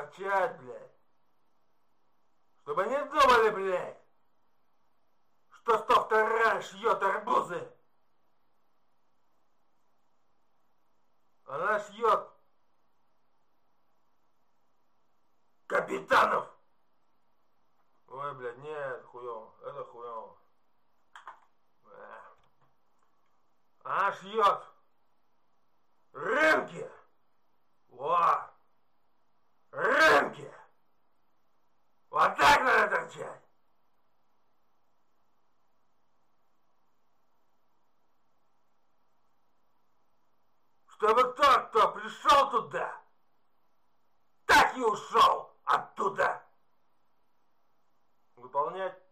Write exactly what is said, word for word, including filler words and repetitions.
торчать, блядь. Чтобы не думали, блядь, что сто вторая шьет арбузы. Она шьет капитанов. Ой, блядь, нет, хуёво, это хуёво. Она шьет рынки. Во! Рынки! Вот так надо торчать! Чтобы тот, кто пришел туда, так и ушел оттуда. Выполнять